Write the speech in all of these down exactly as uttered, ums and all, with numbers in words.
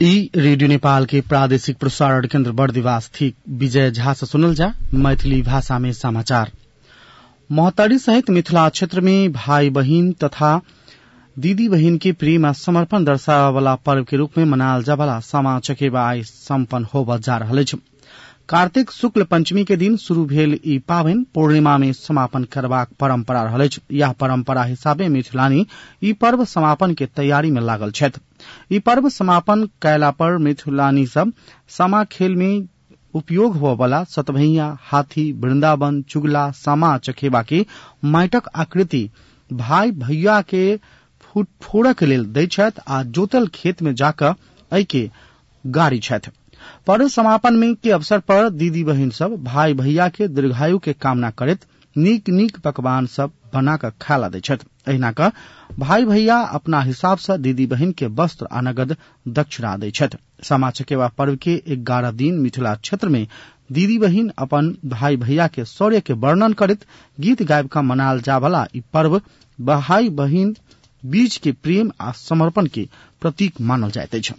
ई रेडियो नेपाल के प्रादेशिक प्रसारण केन्द्र बर्दिवास थी विजय झा से सुनल जा मैथिली भाषा में समाचार। मोहतड़ी सहित मिथिला क्षेत्र में भाई बहिन तथा दीदी बहिन के प्रेम आ समर्पण दर्शावे वाला पर्व के रूप में मनायल जा वाला सामा चकेबा आई सम्पन्न होब जा रहल अछि। कार्तिक शुक्ल पंचमी के दिन शुरू भेल ई पावनि पूर्णिमा में समापन करबाक परंपरा रहल अछि। यह परंपरा हिसाबे मिथिलानी ई पर्व समापन के तैयारी में लागल छथि। ई पर्व समापन कयला पर मिथिलानी सब सामा खेल में उपयोग होबय वाला सतभैया, हाथी, वृंदावन, चुगला, सामा चकेबा के माटिक आकृति भाई भैया के फोड़क लेल दै छथि आ जोतल खेत में जाकर एहि के गाड़ी छथि। पर्व समापन में के अवसर पर दीदी बहिन सब भाई भैया के दीर्घायु के कामना करैत नीक नीक पकवान सब बना कर खायला दै छथि। एहिना क भाई भैया अपना हिसाब से दीदी बहिन के वस्त्र आ नगद दक्षिणा दै छथि। सामा चकेबा पर्व के ग्यारह दिन मिथिला क्षेत्र में दीदी बहिन अपन भाई भैया के शौर्य के वर्णन करैत गीत गायब का मनायल जा वाला ई पर्व भाई बहिन बीच के प्रेम आ समर्पण के प्रतीक मानल जाइत अछि।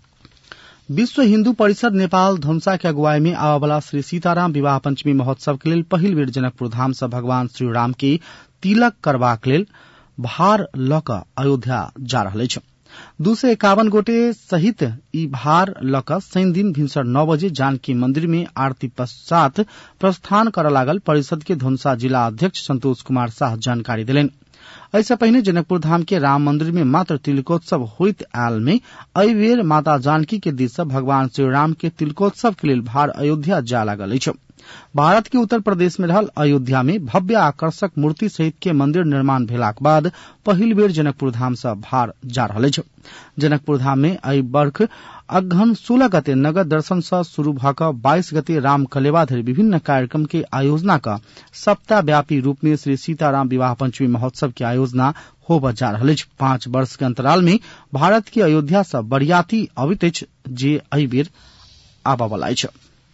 विश्व हिन्दू परिषद नेपाल धनुषा के अगुवाई में आवा वाला श्री सीताराम विवाह पंचमी महोत्सव के लेल पहिल बेर जनकपुर धाम से भगवान श्री राम के तिलक करबाक लेल भार ल क अयोध्या जा रहल अछि। दू सौ इक्यावन गोटे सहित ई भार ल क शनि दिन भिनसर नौ बजे जानकी मंदिर में आरती पश्चात प्रस्थान कर लागल परिषद के धनुषा जिला अध्यक्ष संतोष कुमार शाह जानकारी देलनि। ऐसे पहले जनकपुर धाम के राम मंदिर में मात्र तिलकोत्सव होइत आयल में एहि बेर माता जानकी के दिस से भगवान श्री राम के तिलकोत्सव के लेल भार अयोध्या जा लागल अछि। भारत के उत्तर प्रदेश में रहल अयोध्या में भव्य आकर्षक मूर्ति सहित के मंदिर निर्माण भेलाक बाद पहिल बेर जनकपुर धाम से भार जा रहल अछि। जनकपुर धाम में एहि वर्ष अगहन सोलह गते नगर दर्शन से शुरू भ क बाईस गते राम कलेवा धरि विभिन्न कार्यक्रम के आयोजना का सप्ताह व्यापी रूप में श्री सीताराम विवाह पंचमी महोत्सव की आयोजना होब जा रहल अछि। पांच वर्ष के अंतराल में भारत की अयोध्या से बरियाती अबित अछि जे एहि बेर आबा वाला अछि।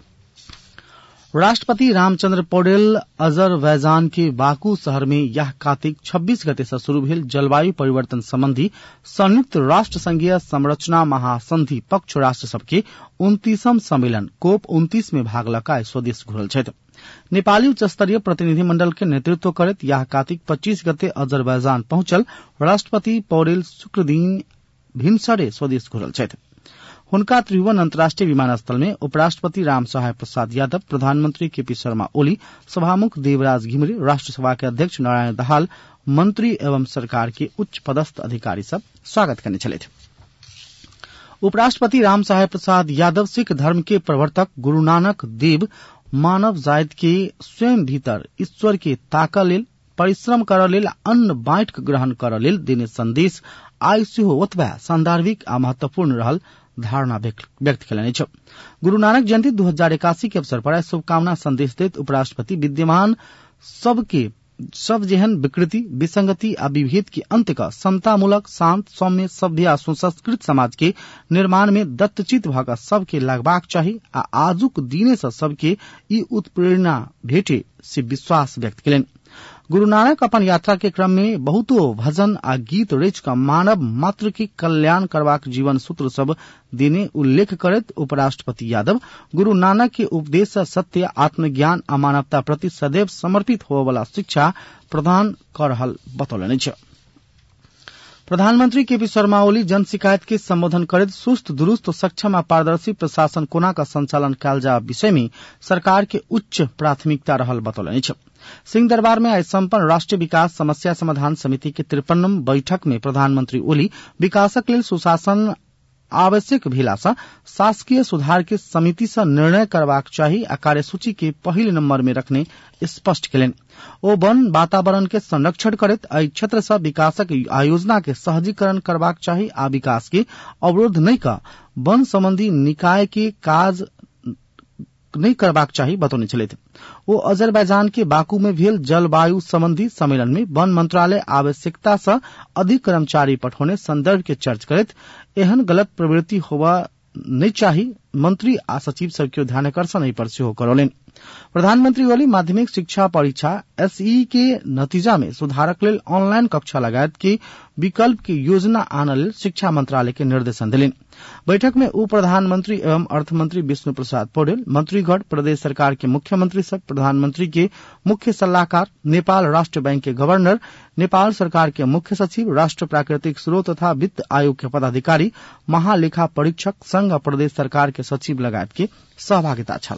राष्ट्रपति रामचंद्र पौडेल अजरबैजान के बाकू शहर में यह कार्तिक छब्बीस गते से शुरू भेल जलवायु परिवर्तन संबंधी संयुक्त राष्ट्र संघीय संरचना महासंधि पक्ष राष्ट्र सबके उनतीसम सम्मेलन कोप उन्तीस में भाग लका स्वदेश घुरल छथि। नेपाली उच्च स्तरीय प्रतिनिधिमंडल के नेतृत्व करत यह कार्तिक पच्चीस गते अजरबैजान पहुंचल राष्ट्रपति पौडेल शुक्र दिन भिनसरे स्वदेश घुरल छथि। हुनका त्रिभुवन अंतर्राष्ट्रीय विमानस्थल में उपराष्ट्रपति राम सहाय प्रसाद यादव, प्रधानमंत्री केपी शर्मा ओली, सभामुख देवराज घिमिरे, राष्ट्रसभा के अध्यक्ष नारायण दाहाल, मंत्री एवं सरकार के उच्च पदस्थ अधिकारी सब स्वागत करने चले थे। उपराष्ट्रपति राम सहाय प्रसाद यादव सिख धर्म के प्रवर्तक गुरु नानक देव मानव जाति के स्वयं भीतर ईश्वर के ताका लेल परिश्रम कर लेल अन्न बाँट ग्रहण कर लेल देने संदेश आइ सेहो ओतबा सांदर्भिक आ महत्वपूर्ण रहल धारणा व्यक्त कयलनि अछि। गुरु नानक जयंती दू हजार इक्यासी के अवसर पर शुभकामना संदेश देत उपराष्ट्रपति विद्यमान सबके सब जेहन विकृति, विसंगति आ विभेद के अंत क समतामूलक, शांत, सौम्य, सभ्य आ सुसंस्कृत समाज के निर्माण में दत्तचित भ क सबके लगबाक चाही आ आजुक दिने से सबके ई उत्प्रेरणा भेटे से विश्वास व्यक्त कयलनि। गुरु नानक अपन यात्रा के क्रम में बहुतो भजन आ गीत रचि क मानव मात्र के कल्याण करबाक जीवन सूत्र सब देने उल्लेख करत उपराष्ट्रपति यादव गुरु नानक के उपदेश सत्य, आत्मज्ञान आ मानवता प्रति सदैव समर्पित होबय वाला शिक्षा प्रदान कर रहल बतौलनि अछि। प्रधानमंत्री केपी शर्मा ओली जन शिकायत के संबोधन करत सुस्त, दुरुस्त, सक्षम आ पारदर्शी प्रशासन कोना का संचालन कयल जा विषय में सरकार के उच्च प्राथमिकता रहल बतौलनि अछि। सिंह दरबार में आज संपन्न राष्ट्रीय विकास समस्या समाधान समिति के तिरपनम बैठक में प्रधानमंत्री ओली विकासक लेल सुशासन आवश्यक भेला सँ शासकीय सुधार के समिति से निर्णय करबाक चाही आ कार्यसूची के पहिल नंबर में रखने स्पष्ट केलनि। ओ वन वातावरण के संरक्षण करैत एहि क्षेत्र से विकासक आयोजना के सहजीकरण करबाक चाही आ विकास के अवरोध नहीं क वन संबंधी निकाय के काज नहीं करबाक चाही बतौने छलथि। ओ अजरबैजान के बाकू में भेल जलवायु संबंधी सम्मेलन में वन मंत्रालय आवश्यकता से अधिक कर्मचारी पठौने संदर्भ के चर्च करैत एहन गलत प्रवृत्ति होबा नहीं चाही मंत्री आ सचिव सबके ध्यानाकर्षण एहि पर सेहो करौलनि। प्रधानमंत्री ओली माध्यमिक शिक्षा परीक्षा एसई के नतीजा में सुधारक लेल ऑनलाइन कक्षा लगायत के विकल्प की योजना आने लेल शिक्षा मंत्रालय के निर्देशन दिलिन। बैठक में उप प्रधानमंत्री एवं अर्थमंत्री विष्णु प्रसाद पौडेल, मंत्रीगण, प्रदेश सरकार के मुख्यमंत्री सब, प्रधानमंत्री के मुख्य सलाहकार, नेपाल राष्ट्र बैंक के गवर्नर, नेपाल सरकार के मुख्य सचिव, राष्ट्र प्राकृतिक स्रोत तथा वित्त आयोग के पदाधिकारी, महालेखा परीक्षक, संघ प्रदेश सरकार के सचिव लगायत के सहभागिता छल।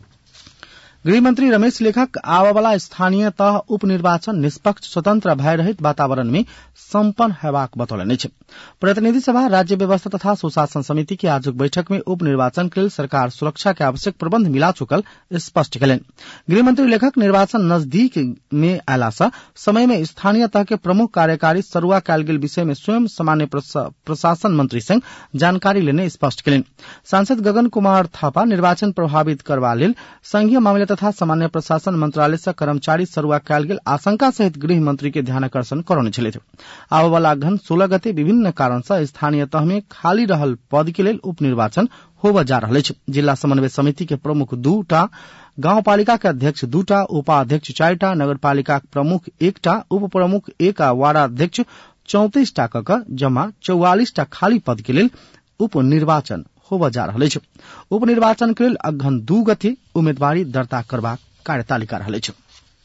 गृहमंत्री रमेश लेखक आबयवला स्थानीय तह उपनिर्वाचन निष्पक्ष स्वतंत्र भय रहित वातावरण में सम्पन्न हेबाक बतौलनि अछि। प्रतिनिधि सभा राज्य व्यवस्था तथा सुशासन समिति के आजुक बैठक में उपनिर्वाचन के लिए सरकार सुरक्षा के आवश्यक प्रबंध मिला चुकल स्पष्ट कयलनि। गृहमंत्री लेखक निर्वाचन नजदीक में अयला सँ समय में स्थानीय तह के प्रमुख कार्यकारी सरुआ कयल गेल विषय में स्वयं सामान्य प्रशासन मंत्री संग जानकारी लेने स्पष्ट कयलनि। सांसद गगन कुमार थापा निर्वाचन प्रभावित करबा लेल संघीय मामला तथा सामान्य प्रशासन मंत्रालय से कर्मचारी सरुआ कयल गेल आशंका सहित गृह मंत्री के ध्यानाकर्षण करौने छलथि। आबयवला घन सोलह गते विभिन्न कारण से स्थानीय तह में खाली रहल पद के लेल उपनिर्वाचन होबय जा रहल अछि। जिला समन्वय समिति के प्रमुख दूटा, गाउँपालिका के अध्यक्ष दूटा, उपाध्यक्ष चारिटा, नगरपालिका प्रमुख एकटा, उप प्रमुख एक आ वार्डाध्यक्ष चौंतीस टा कऽ जमा चौवालीस टा खाली पद के लेल उपनिर्वाचन होबय जा रहल अछि। उपनिर्वाचन के लेल अगहन दू गते उम्मीदवारी दर्ता करबाक कार्यतालिका रहल अछि।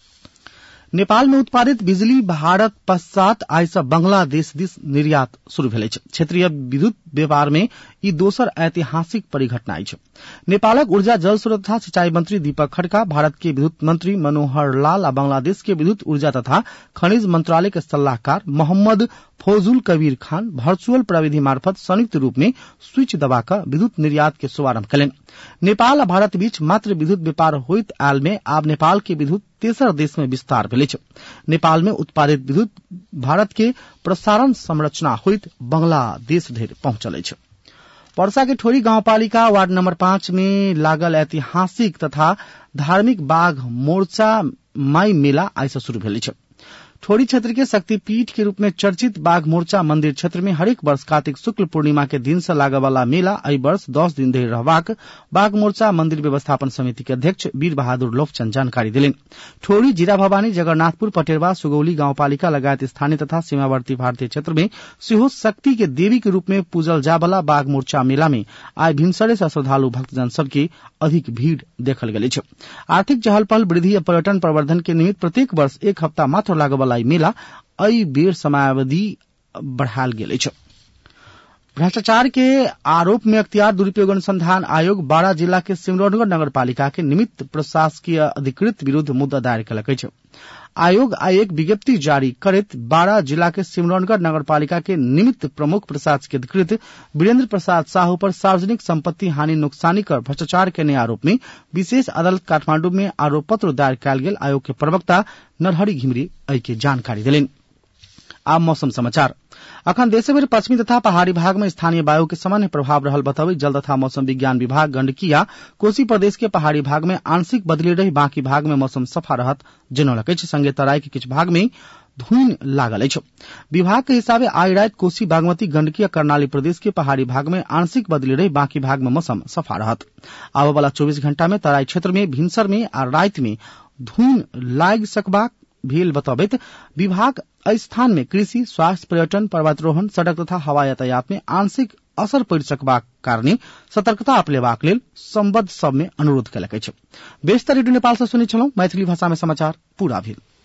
नेपाल में उत्पादित बिजली भारत पश्चात आइ सँ बांग्लादेश दिस निर्यात शुरू भेल अछि। क्षेत्रीय विद्युत व्यापार में ई दोसर ऐतिहासिक परिघटना अछि। नेपालक ऊर्जा, जल स्रोत तथा सिंचाई मंत्री दीपक खड़का, भारत के विद्युत मंत्री मनोहर लाल आ बांग्लादेश के विद्युत ऊर्जा तथा खनिज मंत्रालय के सलाहकार मोहम्मद फौजुल कबीर खान वर्चुअल प्रविधि मार्फत संयुक्त रूप में स्विच दबाकर विद्युत निर्यात के शुभारंभ कयलनि। नेपाल आ भारत बीच मात्र विद्युत व्यापार होइत आयल में आब नेपाल के विद्युत तेसर देश में विस्तार भेल अछि। नेपाल में उत्पादित विद्युत भारत के प्रसारण संरचना होइत बांग्लादेश धरि पहुंचल अछि। पर्सा के ठोरी गांवपालिका वार्ड नंबर पांच में लागल ऐतिहासिक तथा धार्मिक बाघ मोर्चा माई मेला आइ सँ शुरू भेल अछि। ठोरी क्षेत्र के शक्तिपीठ के रूप में चर्चित बाघ मोर्चा मंदिर क्षेत्र में हरेक वर्ष कार्तिक शुक्ल पूर्णिमा के दिन से लागय वाला मेला एहि वर्ष दस दिन धरि रहबाक बाघ मोर्चा मंदिर व्यवस्थापन समिति के अध्यक्ष वीर बहादुर लोफचंद जानकारी देलनि। ठोरी, जीरा भवानी, जगन्नाथपुर, पटेरवा, सुगौली गांवपालिका लगायत स्थानीय तथा सीमावर्ती भारतीय क्षेत्र में सेहो शक्ति के देवी के रूप में पूजल जाय वाला बाघ मोर्चा मेला में आइ भिनसरे से श्रद्धालु भक्तजन सबके अधिक भीड़ देखल गेल अछि। आर्थिक चहल पहल, वृद्धि आ पर्यटन प्रवर्धन के निमित्त प्रत्येक वर्ष एक हफ्ता मात्र लागय वाला मेला एहि बेर समयावधि बढ़ायल गेल अछि। भ्रष्टाचार के आरोप में अख्तियार दुरुपयोग अनुसंधान आयोग बारा जिला के सिमरौनगढ़ नगर पालिका के निमित्त प्रशासकीय अधिकृत विरुद्ध मुद्दा दायर कयलक अछि। आयोग आइ एक विज्ञप्ति जारी करैत बारा जिला के सिमरौनगढ़ नगर पालिका के निमित्त प्रमुख प्रशासकीय अधिकृत वीरेंद्र प्रसाद साहू पर सार्वजनिक संपत्ति हानि नुकसानी कर भ्रष्टाचार के नए आरोप में विशेष अदालत काठमांडू में आरोप पत्र दायर कयल गेल। आयोग के प्रवक्ता नरहरि घिमिरे एहि के जानकारी देलनि। आब मौसम समाचार। अखन देशभर पश्चिमी तथा पहाड़ी भाग में स्थानीय वायु के सामान्य प्रभाव रहल बतौबे जल तथा मौसम विज्ञान विभाग गंडकी आ कोसी प्रदेश के पहाड़ी भाग में आंशिक बदली रही बाकी भाग में मौसम सफा रहत जनौलक अछि। संगे तराई के किछु भाग में धुइन लागल अछि। विभाग के हिसाबे आइ राति कोसी, बागमती, गंडकी आ कर्णाली प्रदेश के पहाड़ी भाग में आंशिक बदली रही बाकी भाग में मौसम सफा रहत। आबय वाला चौबीस घंटा में तराई क्षेत्र में भिनसर में आ राति में धुइन लागि सकबाक भेल बतौबैत विभाग स्थान में कृषि, स्वास्थ्य, पर्यटन, पर्वतारोहण, सड़क तथा हवाई यातायात में आंशिक असर पड़ि सकबाक कारणे सतर्कता अपनेबाक लेल संबद्ध सब में अनुरोध कयलक अछि। बेस्तर रेडियो नेपाल से सुनै छलहुं। मैथिली भाषा में समाचार पूरा भेल।